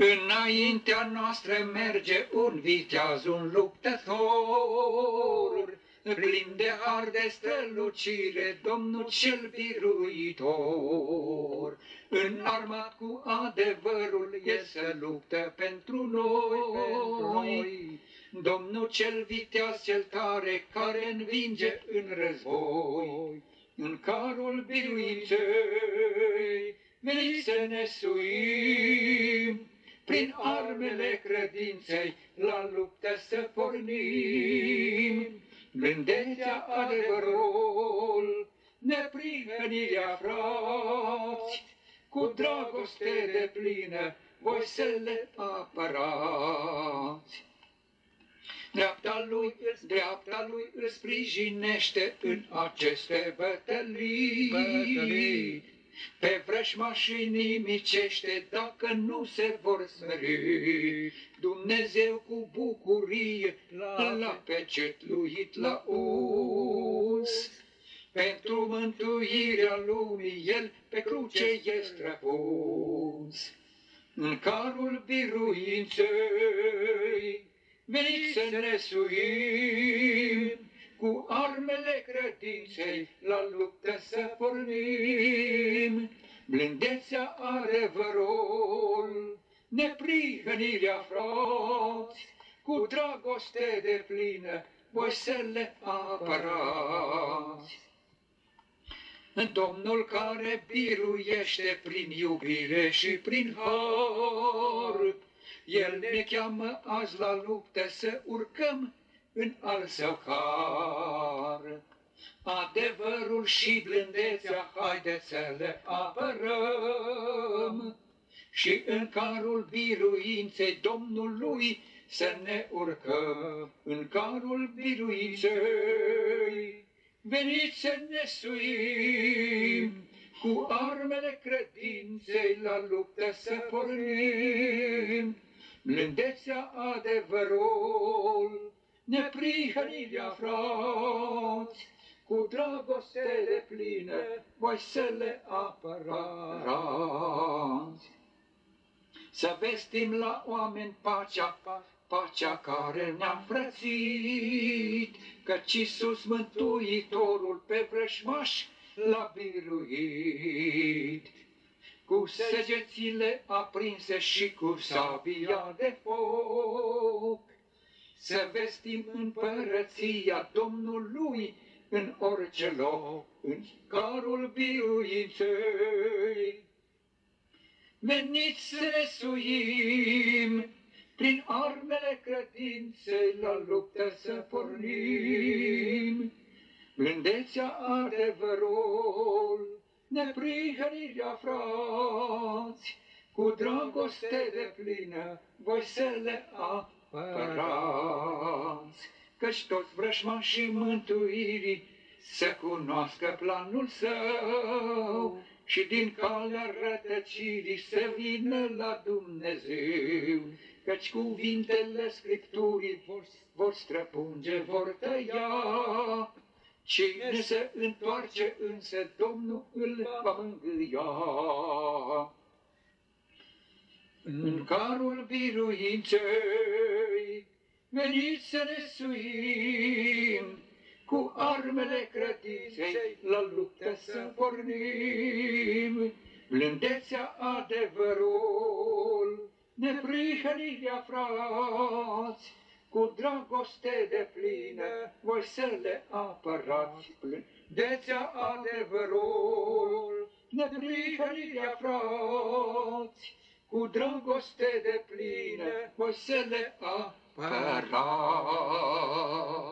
Înaintea noastră merge un viteaz, un luptător, plin de har de strălucire, Domnul cel biruitor. Înarmat cu adevărul, el să luptă pentru noi. Domnul cel viteaz, cel tare, care învinge în război. În carul biruinței, veniți să ne suim, prin armele credinței, la luptă să pornim. Blândețea adevărul, neprihănirea, frați, cu dragoste deplină, voi să le apărați. Dreapta lui îl sprijinește în aceste bătălii. Pe vrăjmașii nimicește dacă nu se vor smeri. Dumnezeu cu bucurie l-a pecetluit la us. Pentru mântuirea lumii el pe cruce e străpus. În carul biruinței veniți să ne suim, cu armele credinței la luptă să pornim. Blândețea adevărul, neprihănirea, frați, cu dragoste deplină, voi să le apărați. Domnul care biruiește prin iubire și prin har, el ne cheamă azi la luptă să urcăm în al său har. Adevărul și blândețea, haideți să le apărăm și în carul biruinței Domnului să ne urcăm. În carul biruinței veniți să ne suim, cu armele credinței la luptă să pornim. Blândețea adevărul, neprihănirea, frați, cu dragoste deplină, voi să le apărați. Să vestim la oameni pacea care ne-a frățit, căci Iisus Mântuitorul pe vrăjmași l-a biruit. Cu săgețile aprinse și cu sabia de foc, să vestim împărăția Domnului în orice loc, în carul biruinței. Veniți să ne suim, prin armele credinței la luptă să pornim. Blândețea adevărul, neprihănirea, frați, cu dragoste deplină, voi să le apărați. Căci toți vrăjmașii mântuirii să cunoască planul său și din calea rătăcirii să vină la Dumnezeu. Căci cuvintele Scripturii vor străpunge, vor tăia, cine se întoarce însă Domnul îl va mângâia. În carul biruinței veniți să ne suim, cu armele credinței la luptă să pornim. Blândețea adevărul, neprihănirea, frați, cu dragoste deplină, voi să le apărați. Blândețea adevărul, neprihănirea, frați, cu dragoste deplină, voi să le apărați.